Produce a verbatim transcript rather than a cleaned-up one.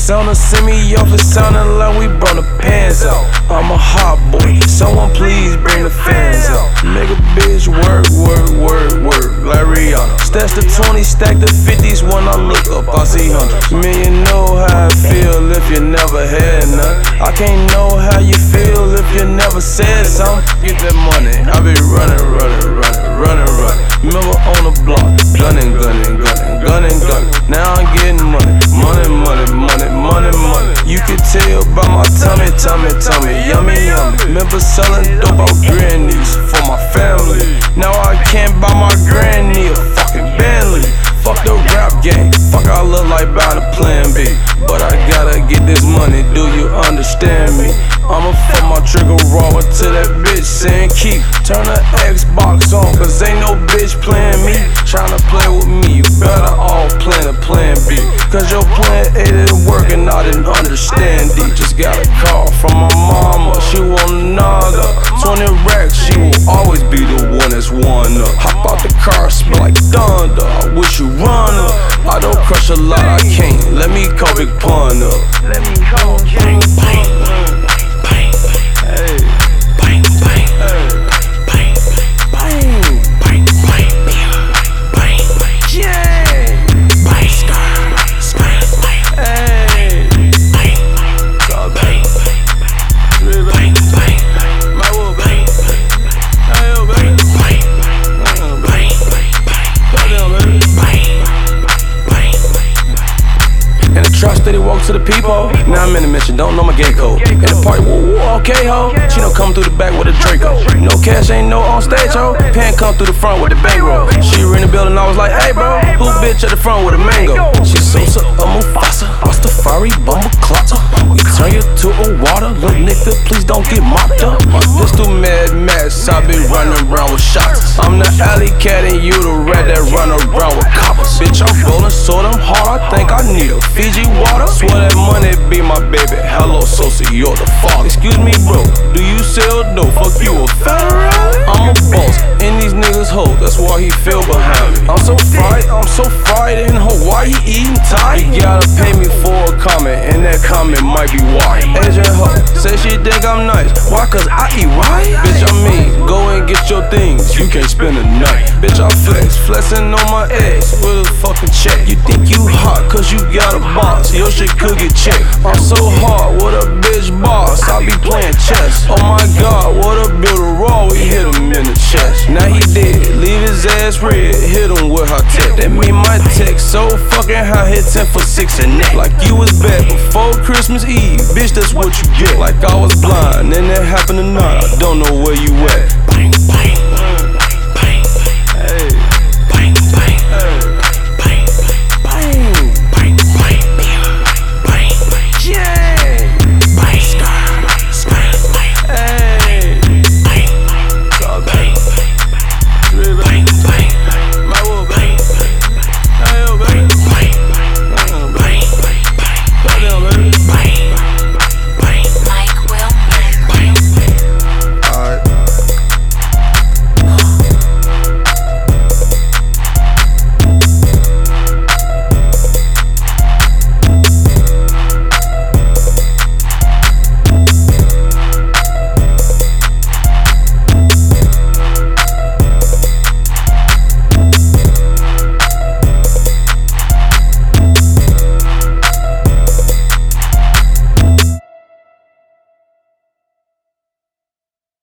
Sound send me off, it sounding like we brought the pants out. I'm a hot boy, someone please bring the fans out. Make a bitch work, work, work, work, like Rihanna. Stash the twenty, stack the fifties, when I look up, I see hundreds. Man, you know how I feel if you never had none. I can't know how you feel if you never said something. Get that money, I be running, running, running, running, running. Remember on the block, gunning, gunning, gunning, gunning, gunning. Now I'm getting money, money, money, money, money, money. You can tell by my tummy, tummy, tummy, yummy, yummy. Remember selling dope out grannies for my family. Now I can't buy my granny a fucking Bentley. Fuck the rap game, fuck I look like bout a plan B. But I gotta get this money, do you understand me? I'ma fuck my trigger raw until that bitch saying keep. Turn the Xbox on, cause ain't no bitch playing me. Tryna play with me, you better all plan a plan B. Cause your plan A didn't work and I didn't understand D. Just got a call from my mama, she want another twenty racks, she will always be the one that's one up. Hop out the car, smell like thunder, I wish you run up. I don't crush a lot, I can't, let me call Big Pun up. Let me call Bang, bang, bang, Hey, bang, bang, hey, bang, bang, bang, bang, bang, yeah, bang, scar, scar, bang, hey, bang, God, bang, baby, bang, bang, my wood, bang, hey, yo, baby, bang, uh, bang, goddamn, baby. In the truck, steady walk to the peephole. Now I'm in the mission, don't know my gate code. In the party, woo woo, okay ho. She don't come through the back with a Draco. No cash, ain't no on stage ho. Pen come through the front with the bankroll. She in the building, I was like, hey bro, who bitch at the front with a mango? She Sosa, a Mufasa, Rastafari, bumble clotter. We turn you to a water, little nigga, please don't get mopped up. My pistol mad mess, I be running around with shots. I'm the alley cat and you the rat that run around with coppers. Bitch, I'm rolling so damn hard, I think I need a Fiji water. Swear that money be my baby. Hello, Sosa, you're the father. Excuse me, bro, do you sell dope? Fuck you, a federal? I'm a boss, and these niggas hoes, that's why he feel behind me. I'm so fried, I'm so fried in Hawaii eating Thai. You gotta pay me for a comment, and that comment might be why. Asian hoe, say she think I'm nice. Why? Cause I eat right? Bitch, I mean, go and get your things, you can't spend a night. Bitch, I flex, flexing on my ex with a fucking check. You think you hot cause you got a boss, your shit could get checked. I'm so hard, what a bitch boss, I be playing chess. Oh my god, what a builder raw, we hit him in the chest. Now he dead, leave his ass red, hit him with her tech. That mean my text so fucking high, hit ten for six and that. Like you was back before Christmas Eve, bitch, that's what you get. Like I was blind, and that happened tonight, I don't know where you at. bang, bang, bang, Hey.